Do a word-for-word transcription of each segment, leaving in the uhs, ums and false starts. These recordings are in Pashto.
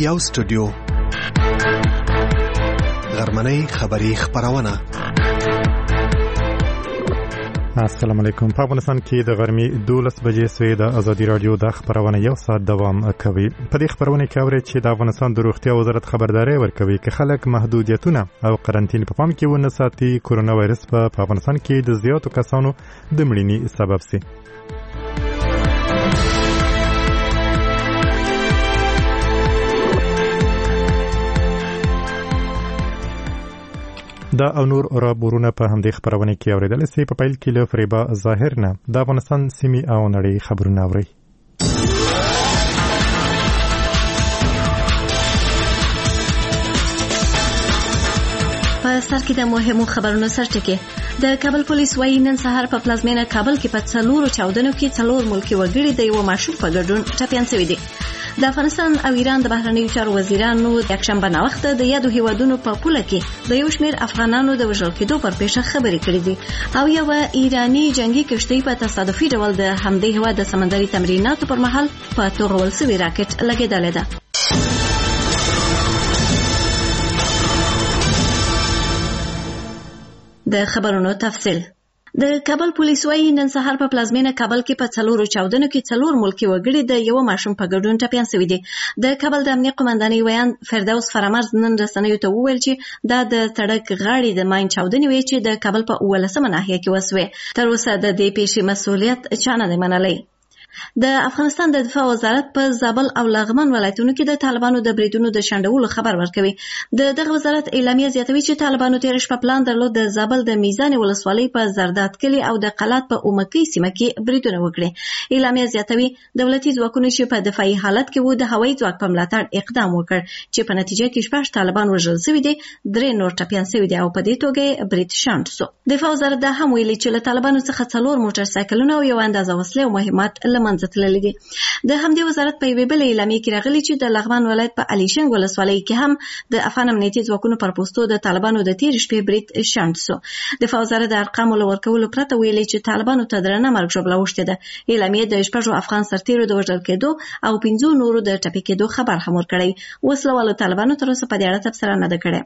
یو سټوډیو غرمنۍ خبری خبرونه. السلام علیکم. په افغانستان کې د غرمې دولس بجې سوی د ازادي رادیو د خبرونه یو ساعت دوام کوي. په دې خبرونه کې اورئ چې د افغانستان د روغتیا وزارت خبرداري ورکوي چې خلک محدودیتونه او قرنټین په پام کې ونه ساتي کورونا وایرس په افغانستان کې د زیاتو کسانو د مړینې سبب سي. دا او نور راپورونه په همدې خبرونه کې اوریدل سي. په پیل کې له فریبا ظاهر نه د افغانستان سیمې او نړۍ خبرونه اوري. په سر کې د مهمو خبرونو سرټکی. د کابل پولیس وايي نن سهار په پلازمینه کابل کې په څلورو چاودنو کې څلور ملکي وګړي د یو ماشوم په ګډون ټپیان شوي دي. د افغانستان او ایران د بهرنیو چارو وزیرانو د یکشنبه نوښت د یادو هیوادونو په پوله کې د یو شمېر افغانانو د وژل کېدو پر پیښه خبرې کړې دي او یو ایرانی جنگي کشتۍ په تصادفي ډول د همدې هیواد د سمندري تمریناتو پر مهال په توغول شوی راکټ لګېدلې ده. د خبرونو تفصیل. د کابل پولیس وايي نن سهار په پلازمینه کابل کې په څلورو چاودنو کې څلور ملکي وګړي د یو ماشوم په ګډون ټپیان شوي دي. د کابل د امنیت قومندانۍ ویان فردوس فرامرز نن رسنیو ته وویل چې دا د سړک غاړې د ماین چاودنې وې چې د کابل په اولسمه ناحیه کې وسوې. تر اوسه د دې پیښې مسؤلیت چا نه دی منلی. د افغانستان د دفاع وزارت په زابل او لغمان ولایتونو کې د طالبانو د بریدونو د شنډولو خبر ورکوي. د دغه وزارت اعلامیه زیاتوي چې طالبانو تیر شپه پلان درلود د زابل د میزان ولسوالۍ په زرداد کلي او د قلات په اومکی سیمه کې بریدونه وکړي. اعلامیه زیاتوي دولتي ځواکونو چې په دفاعي حالت کې وو د هوایي ځواک په ملاتړ اقدام وکړ چې په نتیجه کې شپږ طالبان وژل شوي دي، درې نور ټپیان شوي دي او په دې توګه برید شنډ شو. دفاع وزارت دا هم ویلي چې له طالبانو څخه څلور موټر سایکلونه او یو اندازه وسلې او مهمات منځ تللي دي. د همدې وزارت په یوې بلې اعلامیه کې راغلي چې د لغمان ولایت په علیشنګ ولسوالۍ کې هم د افغان امنیتي ځواکونو پر پوستو د طالبانو د تیر شپې برید شنډ شو. دفاع وزارت د ارقامو له ورکولو پرته ویلي چې طالبانو ته درنه مرګ ژوبله اوښتې ده. اعلامیه د شپږو افغان سرتیرو د وژل کېدو او پنځو نورو د ټپي کېدو خبر هم ورکړی. وسله والو طالبانو تر اوسه په دې اړه تبصره نه ده کړې.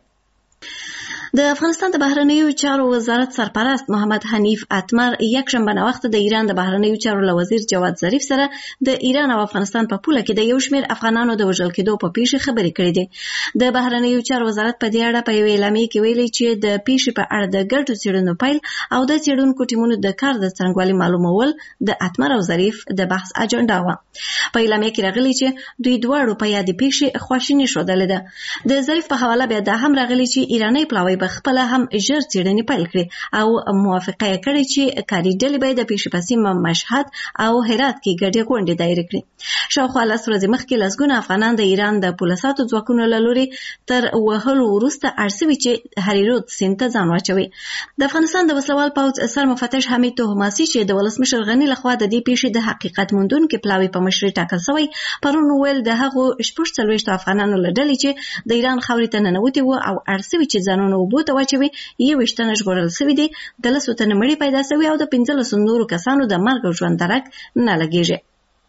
د افغانستان د بهرنیو چارو وزارت سرپرست محمد حنیف اتمر یکشنبه نوښت د ایران د بهرنیو چارو له وزیر جواد ظریف سره د ایران او افغانستان په پوله کې د یو شمېر افغانانو د وژل کېدو په پیښه خبرې کړې دي. د بهرنیو چارو وزارت په دې اړه په یوې اعلامیه کې ویلي چې د پیښې په اړه د ګډو څېړنو پیل او د څېړونکو ټیمونو د کار د څرنګوالي معلومول د اتمر او ظریف د بحث اجنډا وه. په اعلامیه کې راغلي چې دوی دواړو په یادې پیښې خواشیني ښودلې ده. د ظریف په حواله بیا دا هم راغلي چې ایراني پلاوی خپل هم ژر څېړنې پیل کړې او موافقه یې کړې چې کاري ډلې به د پیښې په سیمه مشهد او هرات کې ګډې غونډې دایره کړي. شاوخوا لس ورځې مخکې لسګونه افغانان د ایران د پولساتو ځواکونو له لوري تر وهلو وروسته اړ شوي چې هریرود سیند ته ځان واچوي. د افغانستان د وسلوال پوځ سر مفتش حمید توهماسي چې د ولسمشر غني لخوا د دې پیښې د حقیقت موندونکي پلاوي په مشرۍ ټاکل شوی پرون ویل د هغو شپږ څلوېښتو افغانانو له ډلې چې د ایران خاورې ته ننوتي وو او اړ شوي چې ځانونه اوبو ته واچوي یوویشت تنه ژغورل شوي دي، د لسو تنه مړي پیدا شوي او د پنځلسو نورو کسانو د مرګ او ژوند درک نه لګېږي.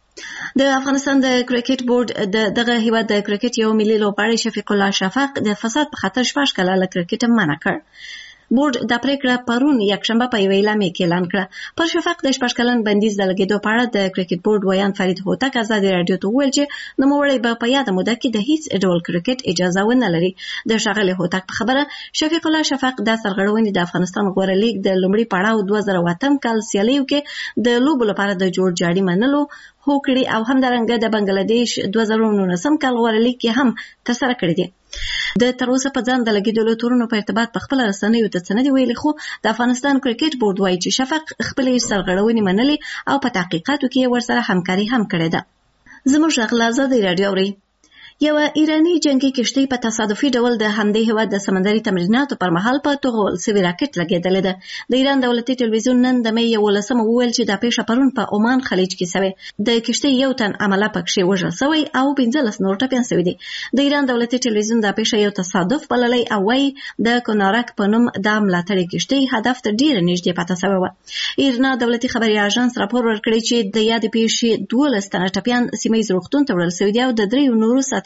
د افغانستان د کرکټ بورډ د دغه هیواد د کرکټ یو ملي لوبغاړی شفیق الله شفق د فساد په خاطر شپږ کاله له کرکټ منع کړ. بورډ دا پریکړه پرون یکشنبه په یوې اعلامیه کې اعلان کړه. پر شفق د شپږ کلن بندیز د لګېدو په اړه د کرکټ بورډ ویان فرید هوتک ازادي راډیو ته وویل چې نوموړی به په یاده موده کې د هیڅ ډول کرکټ اجازه ونه لري. د ښاغلي هوتک په خبره شفیق الله شفق دا سرغړونې د افغانستان غوره لیګ د لومړي پړاو دوه زره اووه اتم کال سیالیو کې د لوبو لپاره د جوړ جاړي منلو هوکړې او همدارنګه د بنگلاديش دوه زره نولسم کال غوره لیګ کې هم ترسره کړې دي. د تر اوسه په ځان د لګېدلو تورونو په ارتباط په خپله رسنیو ته څه نه دي ویلي، خو د افغانستان کرکټ بورډ وایي چې شفق خپلې سرغړونې منلې او په تحقیقاتو کې یې ورسره همکاري هم کړې ده. زموږ غږ له ازادي راډیو اورئ. یو ایرانی جنگي کشتۍ په تصادفي ډول د همدې هیواد د سمندري تمریناتو پر مهال په توغول شوي راکټ لګېدلې ده. د ایران دولتي ټلویزیون نن د مې یولسمه وویل چې دا پیښه پرون په عمان خلیج کې شوې. د کشتۍ یو تن عمله پکښې وژل شوی او پنځلس نور ټپیان شوي دي. د ایران دولتي ټلویزیون دا پیښه یو تصادف بللی او وایي د کونارک په نوم دا ملاتړې کشتۍ هدف ته ډېره نږدې پاتې شوې وه. ایرنا دولتي خبري اژانس راپور ورکړی چې د یادې پیښې دولس تنه ټپیان سیمه ییز روغتون ته وړل شوي دي او د دریو نورو ساتنې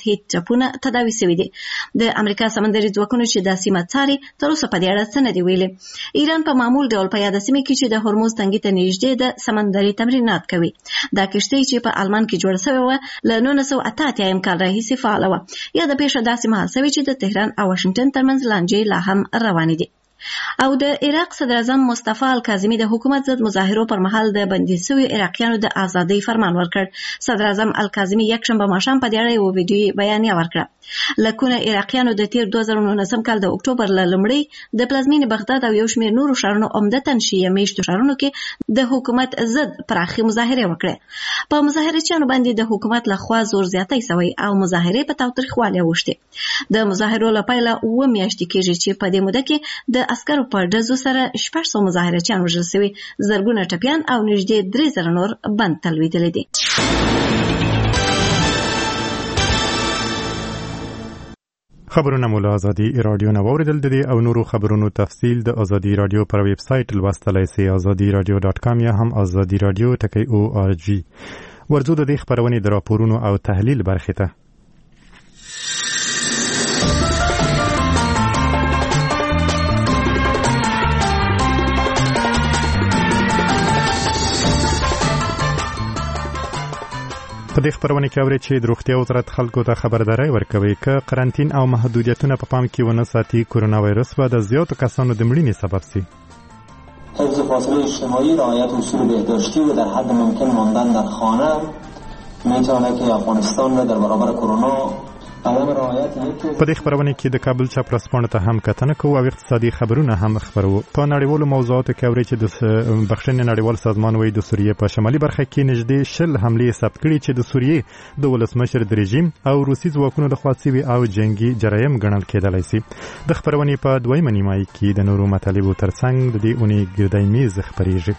سطحي ټپونه تداوي شوي دي. د امریکا سمندري ځواکونو چې د سیمه څاري تر اوسه په دې اړه څه نه دي ویلي. ایران په معمول ډول په یاده سیمه کې چې د هرمز تنګي ته نږدې د سمندري تمرینات کوي. دا کشتۍ چې په آلمان کې جوړه شوې وه له نولس سوه اته اتیا کال راهیسې فعاله وه. یا د پیښه داسې مهال شوې چې د تهران او واشنګټن ترمنځ لانجې لا هم روانې دي. او د عراق صدر اعظم مصطفی الکاظمی د حکومت ضد مظاهرو پر مهال د بندي شویو عراقیانو د ازادۍ فرمان ورکړ. صدر اعظم الکاظمی یکشنبه ماښام په دې اړه یو ویډیویي بیانیه ورکړه. لکونه عراقیانو د تیر دوه زره نولسم کال د اکتوبر له لومړۍ د پلازمینې بغداد او یو شمېر نورو ښارونو عمدتاً شیعه میشتو ښارونو کې د حکومت ضد پراخې مظاهرې وکړې. په مظاهرچیانو باندې د حکومت لخوا زور زیاتی شوی او مظاهرې په تاوتریخوالي اوښتې. د مظاهرو له پیله اووه میاشتې کېږي چې په دې موده کې د عسکرو په ډزو سره شپږ سوه مظاهرچیان وژل شوي، زرګونه ټپیان او نږدې درې زره نور بند تلویدلي دي. خبرونه مو له ازادي رادیو نه واوریدل. د دې او نورو خبرونو تفصیل د ازادي رادیو پر ویب سایټ لوستلای سئ ازادي رادیو ډاټ کام یا هم ازادي رادیو ټکی او آر جی. ورځو د دې خبرونې د راپورونو او تحلیل برخې ته. په دې خبرونه کې اوري چې د روغتیا وزارت خلکو ته خبرداري ورکوي چې قرنطین او محدودیتونه په پام کې ونه ساتي کرونا وایرس به د زیاتو کسانو د مړینې سبب شي. حفظ فاصله اجتماعی، رعایت اصول بهداشتی و در حد ممکن ماندن در خانه میتونه که افغانستان را در برابر کرونا په دې خبرونه کې د کابل چاپ رسپانه ته هم کتنه کوو او اقتصادي خبرونه هم خبرو. په نړیوالو موضوعاتو کې اوري چې د بخښنې نړیوال سازمان وایي د سوریې په شمالي برخه کې نږدې شل حملې ثبت کړي چې د سوریې د ولسمشر د رژیم او روسي ځواکونو لخوا شوي او جنگي جرایم ګڼل کېدلی شي. د خبرونې په دویمه نیمایي کې د نورو مطالبو ترڅنګ د دې اونۍ ګردی میز خبرېږي.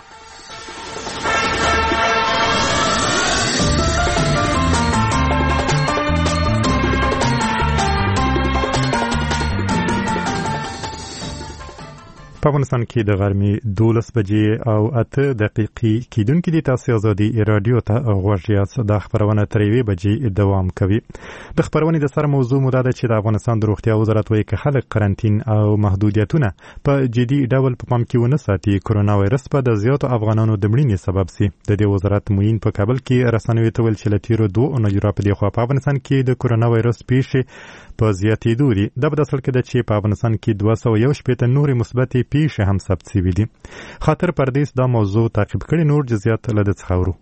په افغانستان کې د غرمې دولس بجې او اته دقیقې کېدونکې دي. تاسو ازادي رادیو ته غوږ یاست. د خبرونه تر یوې بجې دوام کوي. د خبرونې د سره موضوع مو دا ده چې د افغانستان د روغتیا وزارت وایي که خلک قرنطین او محدودیتونه په جدي ډول په پام کې ونه ساتي کرونا وایرس به د زیاتو افغانانو د مړینې سبب شي. د دې وزارت موین په کابل کې رسنیو ته ویل چې له تیرو دوه اونیو راپدې خوا په افغانستان کې د کرونا وایرس پیښې په زیاتېدو دي. دا په داسې حال کې ده چې په افغانستان کې دوه سوه یو شپېته نورې مثبتې پیښې هم ثبت شوي دي. خاطر پردیس دا موضوع تعقیب کړي. نور جزئیات له ده څخه اورو.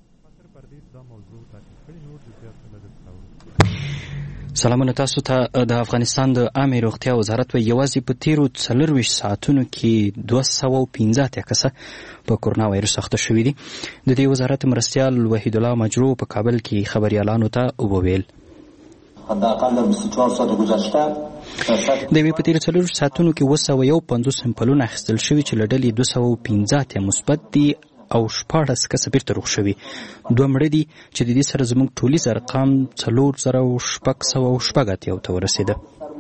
سلامونه تاسو ته. د افغانستان د عامې روغتیا وزارت وایي یوازې په تیرو څلرویشت ساعتونو کې دوه سوه او پنځه اتیا کسه په کرونا وایرس اخته شوي دي. د دې وزارت مرستیال وحید الله مجرو په کابل کې خبریالانو ته وویل حداقل در بیست و چهار ساعت گذشته د یوې په تیرو څلرویشت ساعتونو کې اووه سوه یو پنځوس سمپلونه اخیستل شوي چې له ډلې دوه سوه او پنځه اتیا مثبت دي او شپاړس کسه بیرته روغ شوي. دوه مړه دي چې د دې سره زموږ ټولیز ارقام څلور زره او شپږ سوه او شپږ اتیاو ته ورسېده.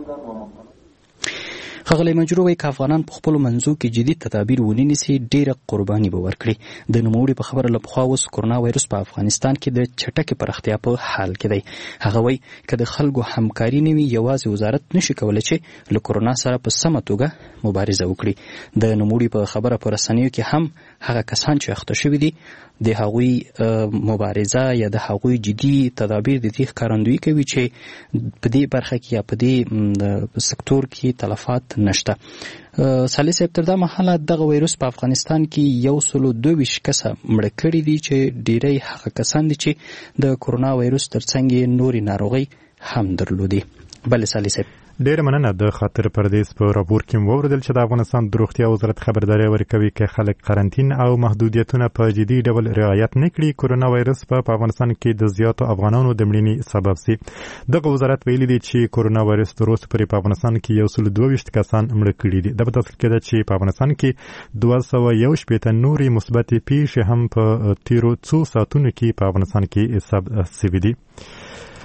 ښاغلی مجرو وایي که افغانان په خپلو منځو کې جدي تدابیر ونه نیسي ډېره قرباني به ورکړي. د نوموړي په خبره له پخوا اوس کرونا وایرس په افغانستان کې د چټکې پراختیا په حال کې دی. هغه وایي که د خلکو همکاري نه وي یوازې وزارت نشي کولی چې له کرونا سره په سمه توګه مبارزه وکړي. د نوموړي په خبره په رسنیو کې هم هغه کسان چې اخته شوي دي د هغوی مبارزه یا د هغوی جدي تدابیر د دې ښکارندویي کوي چې په دې برخه کې یا په دې سکتور کې تلفات نشته. سالي صاحب تر دا مهاله دغه وایرس په افغانستان کې یو سلو دوه ویشت کسه مړه کړي دي چې ډیری هغه کسان دي چې د کرونا وایرس ترڅنګ نورې ناروغۍ هم درلودي. بله سالي صاحب ډېر مننه. د خاطر پردیس په راپور کې ووردل چې د افغانستان د روغتیا وزارت خبرداري ورکوي چې خلک قرنطین او محدودیتونه په جدي ډول رعایت نه کړي کرونا وایرس په افغانستان کې د زیاتو افغانانو د مړینې سبب شي. دغه وزارت ویلي دی چې کرونا وایرس تر اوسه پورې په افغانستان کې یو سل دوه ویشت کسان مړه کړي دي. دا په داسې کې ده چې په افغانستان کې دوه سوه یو شپېته نورې مثبتې پیښې هم په تیرو څو ساعتونو کې په افغانستان کې ثبت شوي دي.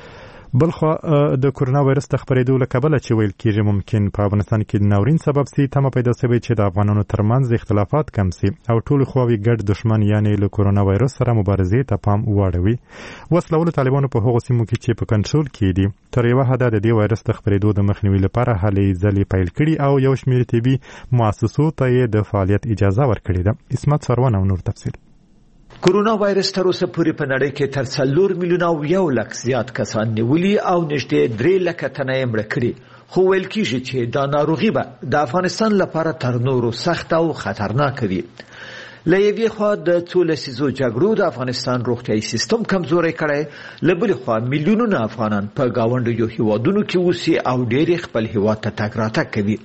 بلخوا د کورونا وایرس د خپرېدو له کبله چې ویل کېږي ممکن په افغانستان کې د ناورین سبب سي تمه پیدا شوې چې د افغانانو ترمنځ اختلافات کم سي او ټول خواوې ګډ دښمن یعنې له کورونا وایرس سره مبارزې ته پام واړوي. وسلهوالو طالبانو په هغو سیمو کې چې په کنټرول کې دي تر یوه حده د دې وایرس د خپرېدو د مخنیوي لپاره هلې ځلې پیل کړي او یو شمېر طبي مؤسسو ته یې د فعالیت اجازه ورکړې ده. اسمت سروان او نور تفصیل. کورونا وایرس تر اوسه پورې په نړۍ کې تر څلور میلیونه او یو لک زیات کسان نیولي او نږدې درې لکه تنه یې مړه کړي، خو ویل کېږي چې دا ناروغي به د افغانستان لپاره تر نورو سخت او خطرناکه وي. له یوې خوا د څو لسیزو جګړو د افغانستان روغتیايي سیستم کمزوری کړی، له بلې خوا میلیونونه افغانان په ګاونډیو هیوادونو کې اوسي او ډېر خپل هیواد ته تګ راتګ کوي.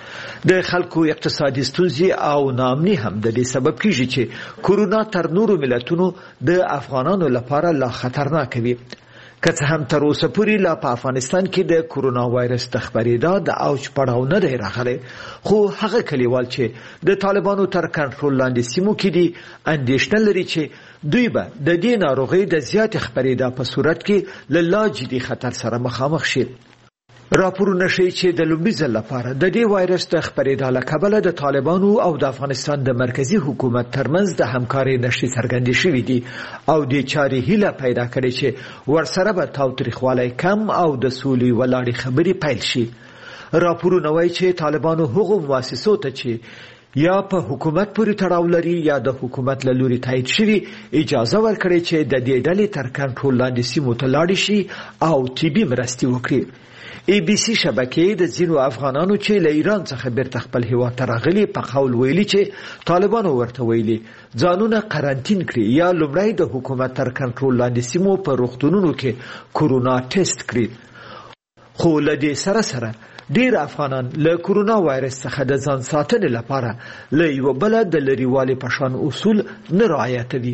د خلکو اقتصادي ستونزې او ناامني هم د دې سبب کیږي چې کورونا تر نورو ملتونو د افغانانو لپاره لا خطرناک وي. که څه هم تر اوسه پورې لا په افغانستان کې د کورونا وایرس د خپرېدا د اوج پړاو نه دی راغلی، خو هغه کلیوال چې د طالبانو تر کنټرول لاندې سیمو کې دي اندېښنه لري چې دوی به د دې ناروغۍ د زیاتې خپرېدا په صورت کې له لا جدي خطر سره مخامخ شي. راپورونه ښیي چې د لومړي ځل لپاره د دې وایرس د خپرېدا له کبله د طالبانو او د افغانستان د مرکزی حکومت ترمنځ د همکارۍ نښې څرګندې شوې دي او دې چارې هیله پیدا کړې چې ورسره به تاوتریخوالی کم او د سولې ولاړې خبرې پیل شي. راپورونه وایي چې طالبانو هغو مؤسسو ته چې یا په حکومت پورې تړاو لري یا د حکومت له لوري تایید شوي اجازه ورکړې چې د دې ډلې تر کنټرول لاندې سیمو ته لاړې شي او طبي مرستې وکړي. ای بی سی شبکې د ځینو افغانانو چې له ایران څخه بیرته خپل هیواد ته راغلي په قول ویلي چې طالبانو ورته ویلي ځانونه قرنطین کړي یا لومړی د حکومت تر کنټرول لاندې سیمو په روغتونونو کې کورونا ټیسټ کړي. خو له دې سره سره ډیر افغانان له کورونا وایرس څخه د ځان ساتنې لپاره له یو بل د لريوالي په شان اصول نه رعایتوي.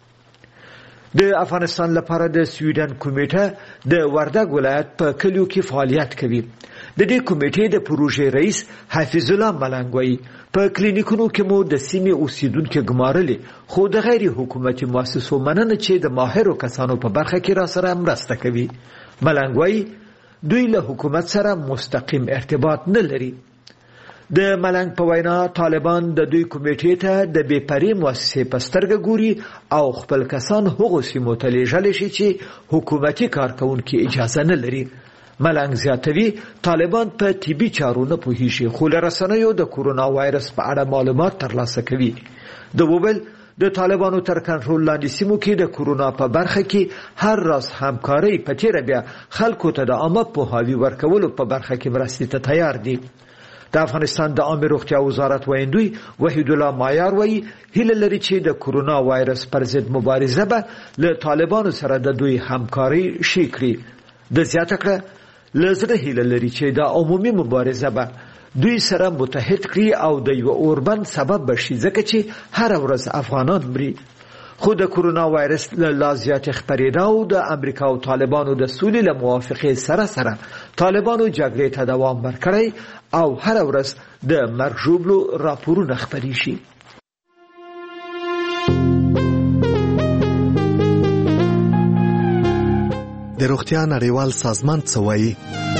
د افغانستان لپاره د سویډن کمیټه د وردګ ولایت په کلیو کې فعالیت کوي. د دې کمیټې د پروژې رئیس حفیظ الله ملنګ وایي په کلینیکونو کې مو د سیمې اوسیدونکو ګمارلې، خو د غیر حکومتي مؤسسو مننه چې د ماهرو کسانو په برخه کې را سره مرسته کوي. ملنګ وایي دوی له حکومت سره مستقیم ارتباط نه لري. د ملنګ په وینا طالبان د دوی کمیټې ته د بې پرې مؤسسې په سترګه ګوري او خپل کسان هغو سیمو ته لیږلی شي چې حکومتي کارکوونکي اجازه نه لري. ملنګ زیاتوي طالبان په طبي چارو نه پوهیږي، خو له رسنیو د کورونا وایرس په اړه معلومات ترلاسه کوي. د وویل د طالبانو تر کنټرول لاندې سیمو کې د کورونا په برخه کې هر راز همکارۍ په تیره بیا خلکو ته د عامه پوهاوي ورکولو په برخه کې مرستې ته تیار دي. د افغانستان د عامه روغتیا وزارت ویندوی وحید الله مایار وایي هیله لري چې د کورونا وایرس پر ضد مبارزه به له طالبانو سره د دوی همکاري شي کړي. د زیاته کړه له زړه هیله لري چې د عمومي مبارزه به دوی سره متحد کړي او د یو اوربند سبب بشي، ځکه چې هر ورځ افغانان مري. خو د کورونا وایرس له لا زیاتې خپرېدا او د امریکا او طالبانو د سولې له موافقې سره سره طالبانو جګړې ته دوام ورکړی او هر ورځ د مرګ ژوبلو راپورونه خپرې شي. د روغتیا نړیوال سازمان څه وایي؟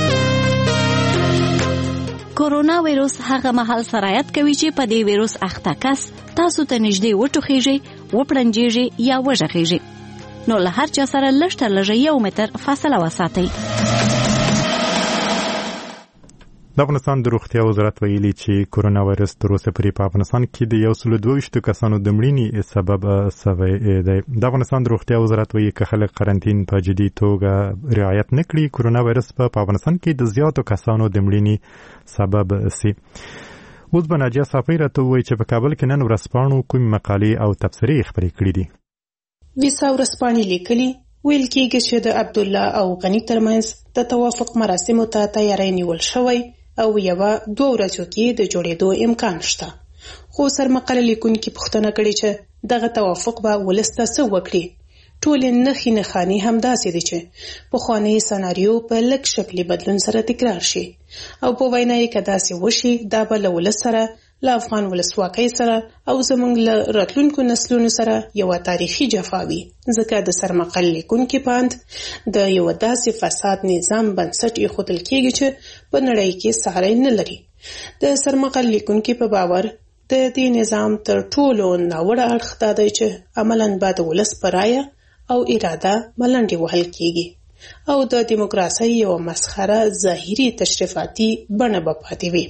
کورونا وایرس هغه مهال سرایت کوي چې په دې وایرس اخته کس تاسو ته نږدې وټوخیږي، وپړنجیږي یا وژغیږي، نو له هر چا سره لږ تر لږه یو متر فاصله وساتئ. د افغانستان د روغتیا وزارت ویلي چې کورونا وایرس تر اوسه پورې په افغانستان کې د یو سل دوه ویشت کسانو د مړینې سبب شوی دی. د افغانستان د روغتیا وزارت وایي که خلک قرنطین په جدي توګه رعایت نه کړي کورونا وایرس په افغانستان کې د زیاتو کسانو د مړینې سبب شي. اوس به ناجیه صافی راته ووایي چې په کابل کې نن ورځپاڼو کومې مقالې او تبصرې خپرې کړي دي. ویسا ورځپاڼې لیکلي ویل کېږي چې د عبدالله او غني ترمنځ د توافق مراسمو ته تیاری نیول شوی او یوه دوه ورځو کې د جوړېدو امکان شته. خو سرمقاله لیکونکي پوښتنه کړې چې دغه توافق به ولس ته څه وکړي. ټولې نښې نښانې همداسې دي چې پخوانی سناریو په لږ شکلي بدلون سره تکرار شي او په وینا یې که داسې وشي دا به له ولس سره له افغان ولسواکۍ سره او زموږ له راتلونکو نسلونو سره یو تاریخي جفا وي، ځکه د سرمقل لیکونکي پاند د یو داسې فساد نظام بنسټ ایښودل کېږي چې په نړۍ کې ساری نه لري. د سرمقل لیکونکي په باور د دې نظام تر ټولو ناوړه اړخ دا دی چې عملاً به د ولس په رایه او اراده ملنډې وهل کېږي او د دیموکراسۍ یو مسخره ظاهري تشریفاتي بڼه به پاتې وي.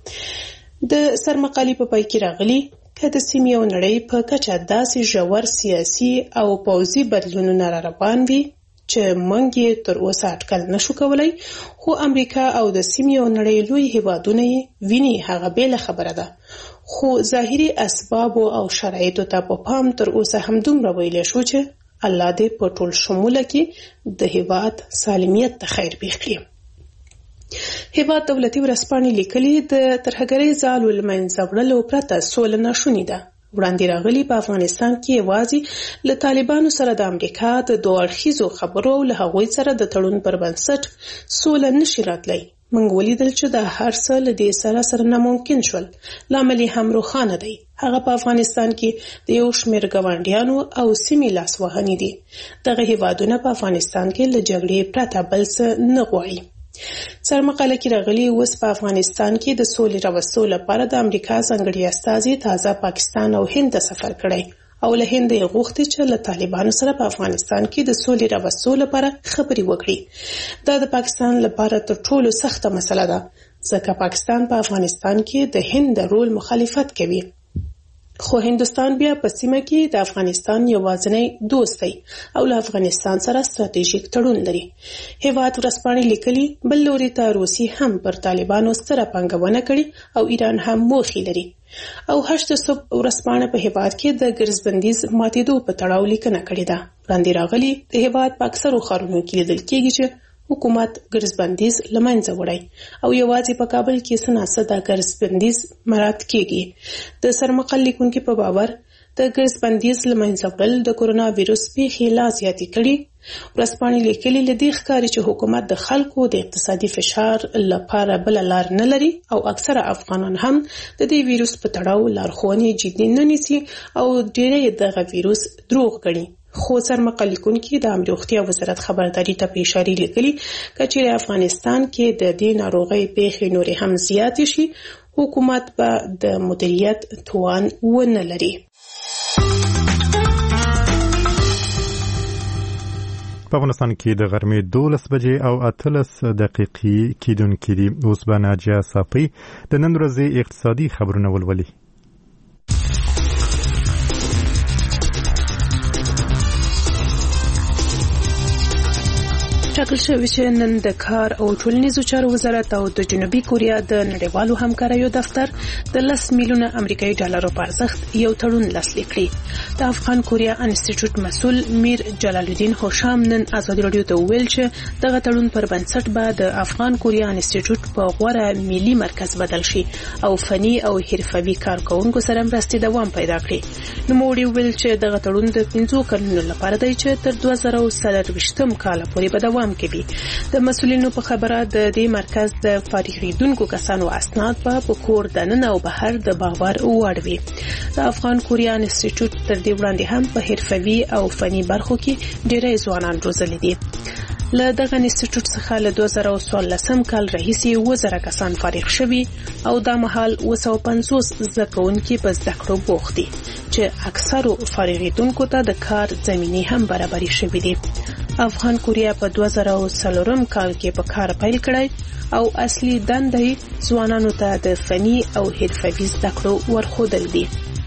د سرمقالي په پای کې راغلي که د سیمې او نړۍ په کچه داسې ژور سیاسي او پوځي بدلونونه را روان وي چې موږ یې تر اوسه اټکل نشو کولی، خو امریکا او د سیمې او نړۍ لوی هیوادونه یې ویني، هغه بیله خبره ده. خو ظاهري اسباب او شرایطو ته په پام تر اوسه همدومره ویلی شو چې الله دې په ټول شموله کې د هیواد سالمیت ته خیر پېښ کړي. هیواد دولتي ورځپاڼې لیکلي د ترهګرۍ ځالو له منځه وړلو پرته سوله ناشونې ده. وړاندې راغلي په افغانستان کې یوازې له طالبانو سره د امریکا د دوه اړخیزو خبرو او له هغوی سره د تړون پر بنسټ سوله نشي راتلی. موږ ولیدل چې دا هر څه له دې سره سره ناممکن شول. لامل یې هم روښانه دی، هغه په افغانستان کې د یو شمېر ګاونډیانو او سیمې لاسوهنې دي. دغه هیوادونه په افغانستان کې له جګړې پرته بل څه نه غواړي. سرمقاله کې راغلي اوس په افغانستان کې د سولې راوستو لپاره د امریکا ځانګړي استازي تازه پاکستان او هند ته سفر کړی او له هند یې غوښتي چې له طالبانو سره په افغانستان کې د سولې راوستو لپاره خبرې وکړي. دا د پاکستان لپاره تر ټولو سخته مسله ده، ځکه پاکستان په افغانستان کې د هند د رول مخالفت کوي. خو هندوستان بیا په سیمه کې د افغانستان یوازینی دوست دی او له افغانستان سره ستراتیژیک تړون لري. هیواد ورځپاڼې لیکلي بل لوري ته روسي هم پر طالبانو ستره پانګونه کړې او ایران هم موخې لري. او هشت صبح ورځپاڼه په هیواد کې د ګرځبندیز ماتېدو په تړاو لیکنه کړې ده. وړاندې راغلي د هیواد په اکثرو ښارونو کې لیدل کېږي چې حکومت ګرځبندیز له منځه وړی او یوازې په کابل کې څه ناڅه د ګرځبندیز مراعات کېږي. د سرمقل لیکونکي په باور د ګرځبندیز له منځه وړل د کورونا ویروس پیښې لا زیاتې کړي. ورځپاڼې لیکلي له دې ښکاري چې حکومت د خلکو د اقتصادي فشار لپاره بله لار نه لري او اکثره افغانان هم د دې ویروس په تړاو لارښوونې جدي نه نیسي او ډېری دغه ویروس دروغ ګڼي. خو سرمقل لیکونکي د عامه روغتیا وزارت خبرداري ته په اشاره لیکلي که چیرې افغانستان کې د دې ناروغۍ پیښې نورې هم زیاتې شي، حکومت به د مدیریت توان ونه لري. په افغانستان کې د غرمې دولس بجې او اتلس دقیقې کیدونکې دي. اوس به ناجیه صافی د نن ورځې اقتصادي خبرونه ولولي. ټاکل شوی چې نن د کار او ټولنیزو چارو وزارت او د جنوبي کوریا د نړیوالو همکاریو دفتر د لس میلیونه امریکایي ډالرو په ارزښت یو تړون لاسلیک کړی. د افغان کوریا انسټیټیوټ مسؤل میر جلال الدین هوشام نن ازادي راډیو ته وویل چې دغه تړون پر بنسټ به د افغان کوریا انسټیټیوټ په غوره ملي مرکز بدل شي او فني او حرفوي کارکونکو سره مرستې دوام پیدا کړي. نوموړي وویل چې دغه تړون د پنځو کلونو لپاره دی چې تر دوه زره څلرویشتم کال پورې به دوام کوي. د مسؤلینو په خبره د دې مرکز د فارغیدونکو کسانو اسناد په کور دننه او بهر د باور وړ وي. د افغان کوریا انسټیټیوټ تر دې وړاندې هم په حرفوي او فني برخو کې ډېری ځوانان روزلي دي. له دغه انسټیټیوټ څخه له دوه زره څوارلسم کال راهیسې اووه زره کسان فارغ شوي او دا مهال اوه سوه پنځوس زده کوونکي په زده کړو بوخت دي چې اکثرو فارغیدونکو ته د کار زمینې هم برابرې شوي دي. افغان کوریا په دوه زره څلورم کال کې په کار پیل کړی او اصلي دندې ځوانانو ته د فني او حرفوي زده کړو ورښودل دي.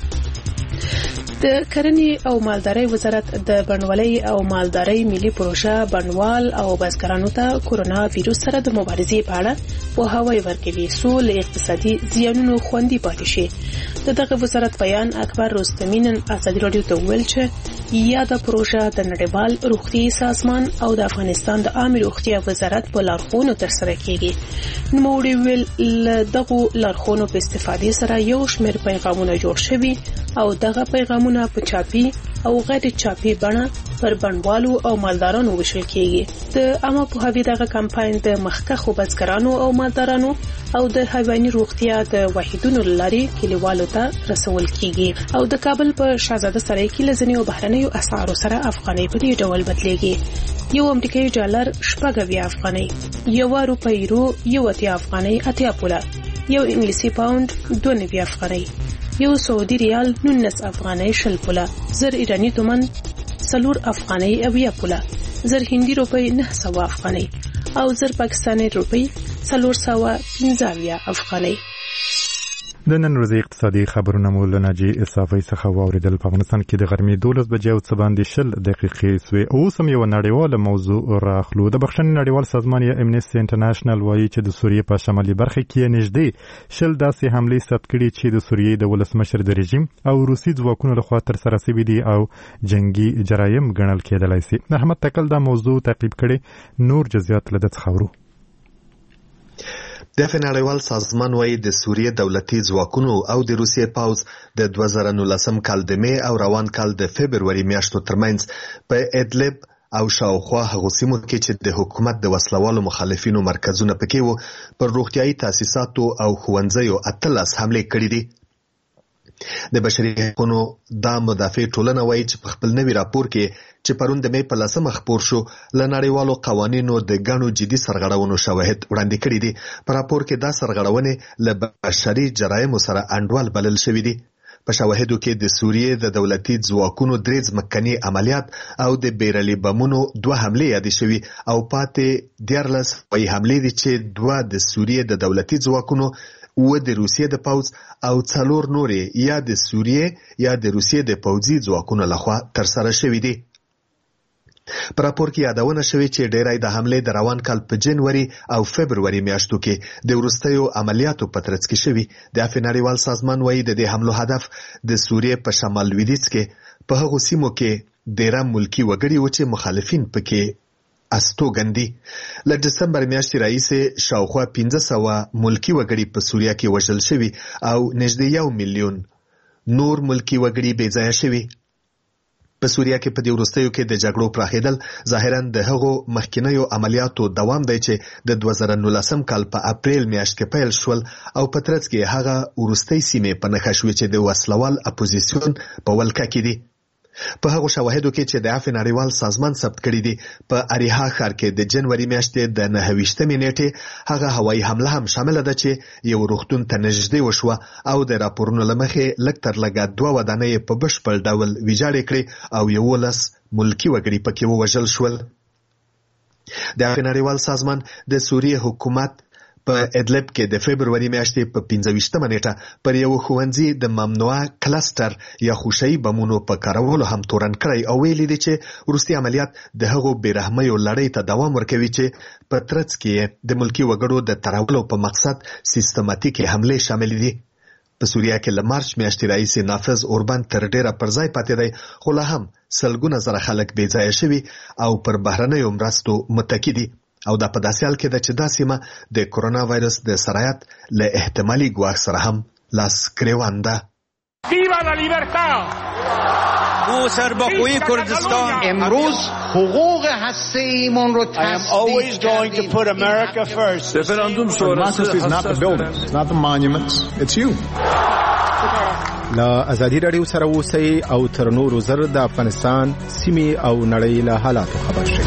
د کرنې او مالدارۍ وزارت د بڼوالۍ او مالدارۍ ملي پروژه بڼوال او بزګرانو ته کورونا ویروس سره د مبارزې په اړه پوهاوی ورکوي څو له اقتصادي زیانونو خوندي پاتې شي. د دغه وزارت بیان اکبر رستمی نن ازادي راډیو ته وویل چې یاده پروژه د نړیوال روغتیايي سازمان او د افغانستان د عامه روغتیا وزارت په لارښوونو ترسره کیږي. نوموړي ویل له دغو لارښوونو په استفادې سره یو شمېر پیغامونه جوړ شوي او دغه پیغامونه په چاپي او غیر چاپی بڼه پر بڼوالو او مالدارانو وشل کیږي. د عامه پوهاوي دغه کمپاین د مخکښو بزګرانو او مالدارانو او د حیواني روغتیا د واحدونو لارې کلیوالو ته رسول کیږي. او د کابل په شاهزاده سرای کې لزنیو بهرنیو اسعارو سره افغاني په دې ډول بدلېږي. یو امریکایي ډالر شپږ اویا افغاني، یو روپۍ رو یو اتیا افغاني اتیا پوله، یو انګلیسي پاوند دوه نوي افغاني، یو سعودي ریال نولس افغاني شل پوله، زر ایرانی تومن سلور افغاني اویا پوله، زر هندي روپۍ نه سوه افغاني او زر پاکستاني روپۍ سلور سوه پنځه اویا افغاني. د نن ورځې اقتصادي خبرونه مو له ناجي صافی څخه واوریدل. په افغانستان کې د غرمې دولس بجې او څه باندې شل دقیقې سوې. اوس هم یوه نړیواله موضوع راخلو. د بخښنې نړیوال سازمان یا امنیسټي انټرنیشنل وایي چې د سوریې په شمالي برخه کې نږدې شل داسې حملې ثبت کړي چې د سوریې د ولسمشر د رژیم او روسي ځواکونو لخوا ترسره شوي دي او جنگي جرایم ګڼل کېدلی سي. احمد تکل دا موضوع تعقیب کړي. نور جزئیات له ده څخه اورو. د نړیوال سازمان وايي د سوریې دولتي ځواکونو او د روسیې پوځ د دوه زره نولسم کال د می او روان کال د فبروري میاشتو ترمنځ په ادلب او شاوخوا هغو سیمو کې چې د حکومت د وسلوالو مخالفینو مرکزونه پکې وو پر روغتیايي تاسیساتو او ښوونځیو اتلس حملې کړې دي. د بشري حقوقو دا مدافع ټولنه وایي چې په خپل نوي راپور کې چې پرون د می په لسمه خپور شو له نړیوالو قوانینو د ګڼو جدي سرغړونو شواهد وړاندې کړي دي. په راپور کې دا سرغړونې له بشري جرایمو سره انډول بلل شوي دي. په شواهدو کې د سوریې د دولتي ځواکونو درې ځمکني عملیات او د بیرلي بمونو دوه حملې یادې شوي او پاتې دیارلس وایي حملې دي چې دوه د سوریې د دولتي ځواکونو و د روسیې د پوځ او څلور نورې یا د سوریې یا د روسیې د پوځي ځواکونو لخوا ترسره شوي دي. په راپور کې یادونه شوې چې ډیری د حملې د روان کال په جنوري او فبروري میاشتو کې د وروستیو عملیاتو په ترڅ کې شوي. د نړیوال سازمان وایي د دې حملو هدف د سوریې په شمال لویدیځ کې په هغو سیمو کې ډیری ملکي وګړي و چې مخالفین پکې استوګندي. له دسمبر میاشتې راهیسې شاوخوا پنځه سوه ملکي وګړي په سوریه کې وژل شوي او نږدې یو میلیون نور ملکي وګړي بې ځایه شوي. په سوریه کې په دې وروستیو کې د جګړو پراخېدل ظاهراً د هغو مخکینیو عملیاتو دوام دی چې د دوه زره نولسم کال په اپریل میاشت کې پیل شول او په ترڅ کې هغه وروستۍ سیمې په نښه شوې چې د وسلوال اپوزیسیون په ولکه کې دي. په هغو شواهدو کې چې د عفو نړیوال سازمان ثبت کړي دي په اریحا ښار کې د جنوري میاشتې د نهه ویشتمې نیټې هغه هوایي حمله هم شامله ده چې یو روغتون ته نږدې وشوه او د راپورونو له مخې لږ تر لږه دوه ودانۍ په بشپړ ډول ویجاړې کړې او یولس ملکي وګړي پکې ووژل شول. د عفو نړیوال سازمان د سوریې حکومت په ادلب کې د فبروري میاشتې په پنځه ویشتمه نیټه پر یو ښوونځي د ممنوعه کلستر یا خوشایي بمونو په کارولو هم تورن کړی او ویلي دي چې وروستي عملیات د هغو بېرحمیو لړۍ ته دوام ورکوي چې په ترڅ کې د ملکي وګړو د ترولو په مقصد سیستماتیکي حملې شامل دي. په سوریه کې له مارچ میاشتې راهیسې نافذ اوربان تر ډیره پر ځای پاتې دی خو لا هم سلګونه زره خلک بې ځایه شوي او پر بهرنیو مرستو متکي دي او دا په داسې حال کې ده چې دا سیمه د کرونا وایرس د سرایت له احتمالي ګواښ سره هم لاس ګریوان ده. او سرباخوی کردستان امروز حقوق هسته‌ایمون رو تصدیق کردیم. لا ازادي رادیو سره اوسئ او تر نورو زر د افغانستان سیمې او نړۍ له حالاتو خبر شئ.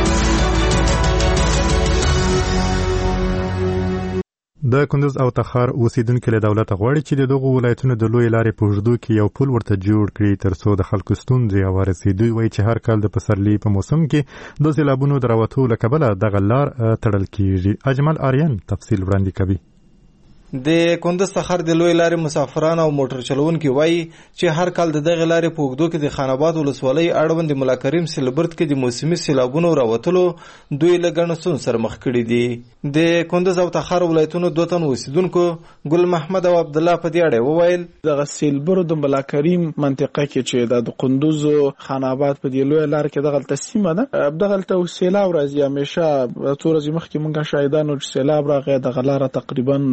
د کندوز او تخار اوسیدونکو له دولت غواړي چې د دغو ولایتونو د لوی لارې په اوږدو کې یو پل ورته جوړ کړي ترڅو د خلکو ستونزې هوارسي. دوی وایي چې هر کال د پسرلي په موسم کې د سیلابونو د راوتو له کبله دغه لار تړل کیږي. اجمل آریان تفصیل وړاندې کوي. د کندز تخار د لوی لارې مسافران او موټر چلوونکي وایي چې هر کال د دغه لارې په اوږدو کې د خان آباد ولسوالۍ اړوند د ملا کریم سیلبرد کې د موسمي سیلابونو راوتلو دوی له ګڼو ستونزو سره مخ کړي دي. د کندز او تخار ولایتونو دوه تن اوسیدونکو ګل محمد او عبد الله په دې اړه وویل دغه سیلبرد د ملا کریم منطقه کې چې د کندز او خان آباد په دې لوی لار کې دغه تسمه ده دغه ته سیلاب راځي همیشه تور ورځې مخکې مونږه شاهدانو چې سیلاب راغی دغه لار تقریبا د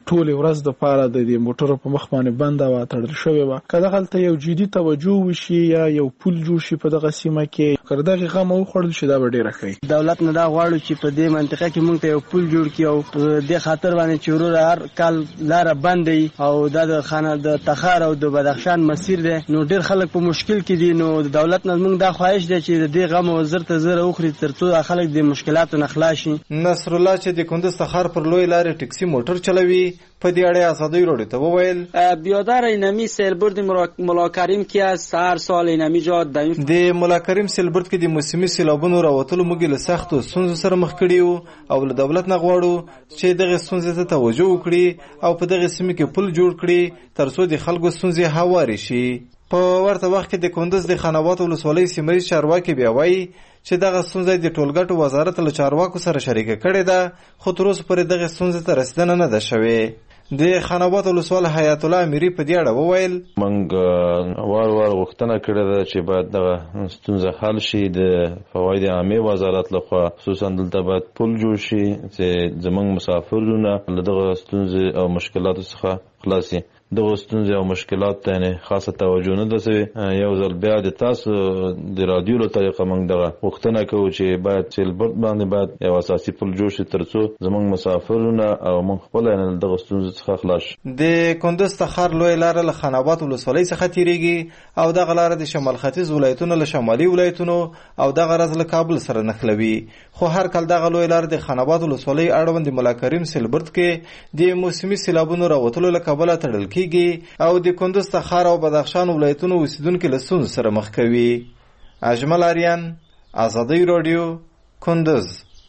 ټول ورځ د پاره د دې موټرو په مخ باندې بند او تړل شوی و. کله غلطه یو جدي توجه وشي یا یو پول جوړ شي په دغه سیمه کې کړه غم او خړل شي دا ډیره ښه. دولت نه دا غواړي چې په دې منطقه کې موږ ته یو پول جوړ کړي او د خاطر باندې چورو هر کال لار بندي او د خانه د تخار او د بدخشان مسیر دی نو ډیر خلک په مشکل کې دي. نو د دولت نه موږ دا خواهش دی چې د دې غم او زر ته زر اوخري ترڅو خلک د مشکلاتو نه خلاص شي. نصر الله چې د کندز تخار پر لوی لارې ټکسي موټر چلوي په دې اړه ازادي راډیو ته وویل بیادر اینمی سیلبرد مولا کریم کې از هر سال اینمی جا د مولا کریم سیلبرد کې د موسمي سیلابونو راوتلو موږ له سختو ستونزو سره مخ کړیو او له دولت نه غواړو چې دغه ستونزې ته توجه وکړي او په دغه سیمه کې پل جوړ کړي ترڅو د خلکو ستونزې هواري شي. په ورته وخت کې د کندز د خانوات ولسوالۍ سیمه چارواکي بیا وایي چې دغه ستونزه د ټولګټو وزارت له چارواکو سره شریکه کړې ده خو تر اوسه پورې دغه ستونزې ته رسیدنه نه ده شوې. د خانوات ولسوال حیات الله امیری په دې اړه وویل موږ وار وار غوښتنه کړې ده چې باید دغه ستونزه حل شي. د فواید عامه وزارت لخوا خصوصا دلته باید پل جوړ شي چې زموږ مسافرونه له دغه ستونزې او مشکلاتو څخه خلاص شي. دغه ستونزې او مشکلات ته نه خاصه توجه نه ده شوې. یو ځل بیا د تاسو د رادیو له طریقه موږ دغه غوښتنه کوو چې باید سیلبرد باندې باید یو اساسي پل جوړ شي ترڅو زموږ مسافرونه او موږ خپل نه دغه ستونزې څخه خلاص شو. د کندز تخار لوی لار له خانابات ولسوالۍ څخه تیریږي او دغه لار د شمال ختیځ ولایتونو له شمالي ولایتونو او دغه راز له کابل سره نښلوي. خو هر کله دغه لوی لار د خانابات ولسوالۍ اړوند مولا کریم سیلبرد کې د موسمي سیلابونو راوتلو له کابل تړل کیږي او د کندز تخار او بدخشان ولایتونو اوسیدونکو له ستونزو سره مخ کوي. اجمل آریان، ازادي رادیو، کندز.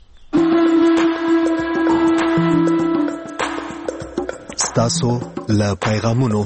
ستاسو له پیغامونو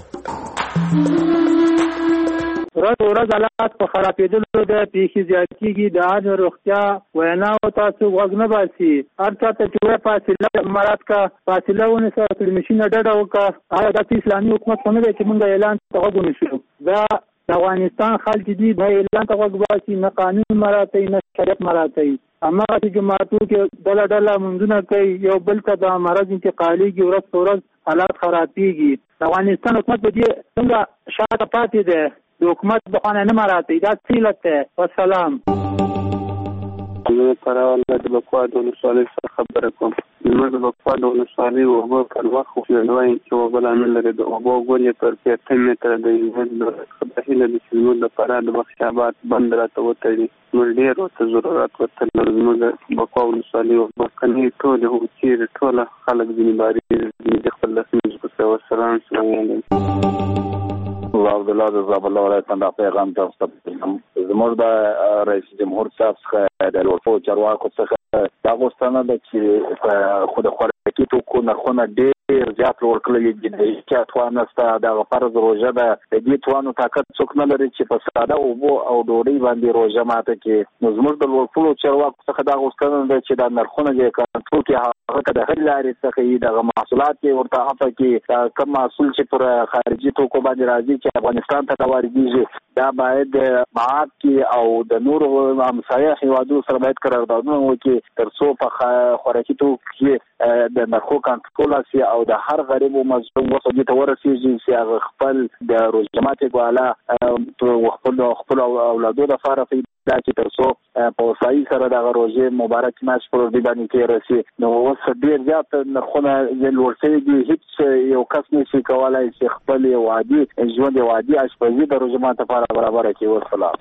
ورځ ورځ حالات په خرابېدلو د پیښې زیاتېږي. د عامه روغتیا ویناو تاسو غوږ نه باسي. هر چا ته چې وایي فاصله مراد کا فاصله ونیسه تلمشي نه ډډه وکړه. آیا دا اسلامي حکومت خو نه دی چې موږ اعلان ته غوږ ونیسو؟ دا د افغانستان خلک دي نه اعلان ته غوږ باسي نه قانون مراعتوي نه شریعت مراعتوي. هماغه جماعتو کې ډله ډله منځونه کوي یو بل ته د مرض انتقالېږي ورځ په ورځ حالات خرابېږي. د افغانستان حکومت په دې څنګه شاته پاتې دی؟ د حکومت د خانه نه مراعتوي. دا څه علت دی؟ والسلام. زه پرواله د بکوا د ولسوالۍ څخه خبره کوم. زموږ د بکوا د ولسوالۍ اوبه پر وخت خو وایي چې اوبه لا نه لري. د اوبو ګونې پر پېته متره د د هیله د زموږ لپاره د بخشاباد بند راته وتړي. موږ ډېر ورته ضرورت ورته لرو. زموږ بکوا ولسوالۍ اوبه کنې ټولې هغو چیرې ټوله خلک ځینې باري د خپل لسمې په وسلام سلام علیکم. عبدالله د زابل ولایت نه پیغام تاسو ته زموږ د رئیس جمهور صاحب څخه د لوړو چارواکو څخه دا غوښتنه ده چې خو د خوراکي توکو نرخونه ډېر زیات لوړ کړي دي. چې توان نشته د فرض روژه ده د دې توانو طاقت څوک نه لري چې په ساده اوبو او ډوډۍ باندې روژه ماته کړي. نو زموږ د لوړو چارواکو څخه دا غوښتنه ده چې دا نرخونه د کنټرول کې هغه د هر لارې څخه د محصولات ورته عفو کې کم محصول چې پر خارجي توکو باندې راځي چې افغانستان ته واردېږي دا باید معاد کې او د نورو همسایه هیوادونو سره باید قراردادونه وکړي ترڅو په خوراکي توکو کې د نرخو کنټرول شي او د هر غریب او مظلوم وسوجي ته ورسیږي چې هغه خپل د روزه ماتې والا خپل خپل اولادو لپاره دا چې ترڅو په صحیح سره د روزه مبارک ماش پر دې باندې کې راسي. نو اوس ډیر زیات نرخونه لوړ شوي دي. هیڅ یو کس نشي کولای چې خپل یو عادي ژوند یو عادي اشپزي د روزه ماته لپاره برابر کړي. والسلام.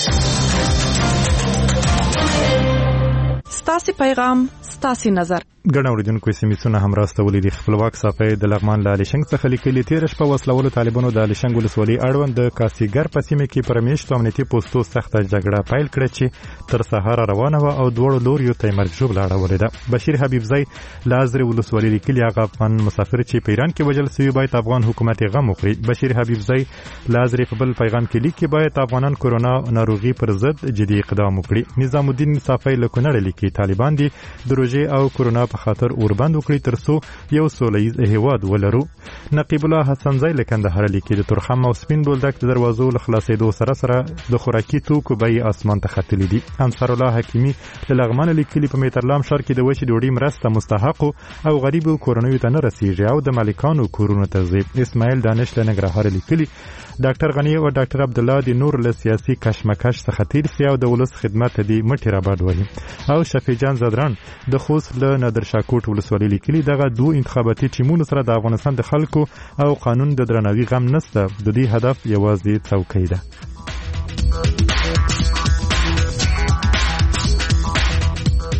ستاسو پیغام ستاسو نظر. ګڼ اوریدونکو سیمې هم راستولې د خپلواک صافۍ د لغمان له عليشنګ څخه لیکلي تیر شپه وسلوالو طالبانو د عليشنګ ولسوالۍ اړوند د کاسيګر په سیمه کې پر میشتو امنیتي پوسټو سخته جګړه پیل کړه چې تر سهار روانه و او دوړو لوريو ته مرګ ژوبله اړولې ده. بشیر حبیبزی لازر ولسوالۍ لیکلي هغه افغان مسافر چې پیران کې وجل سوي باید افغان حکومت غم وخوري. بشیر حبیبزی لازر په بل پیغام کې لیکي باید افغانان کورونا ناروغي پر ضد جدي اقدام وکړي. نظام الدین صافۍ له کونړ لیکي طالبان دي د روژې او کورونا په خاطر اوربند وکړي ترڅو یو سولهییز هیواد ولرو. نقیب الله حسنزی له کندهار لیکي د تورخم او سپین بولدک د دروازو له خلاصېدو سره سره د خوراکي توکو بیې اسمان ته ختلي دي. انصار الله حکیمي له لغمان لیکلي په میترلام ښار کې د وچې ډوډۍ مرسته مستحقو او غریبو کورنیو ته نه رسیږي او د مالکانو کورونو ته ځي. اسماعیل دانش له ننګرهار لیکلي ډاکټر غنی او ډاکټر عبدالله د نور له سیاسي کشمکش څخه تیر سي او د ولس خدمت ته د مټي رابرډ وهي. او شفیع جان زدران د خوست له نادرشاکوټ ولسوالۍ لیکلي دغه دوه انتخاباتي ټیمونو سره د افغانستان د خلکو او قانون د درناوي غم نشته. د دې هدف یوازې څوکۍ ده.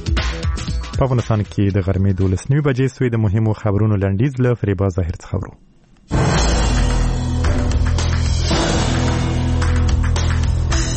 په افغانستان کې د غرمې دولس نیمې بجې سوی د مهمو خبرونو لنډیز له فریبا ظاهر څخه ورو.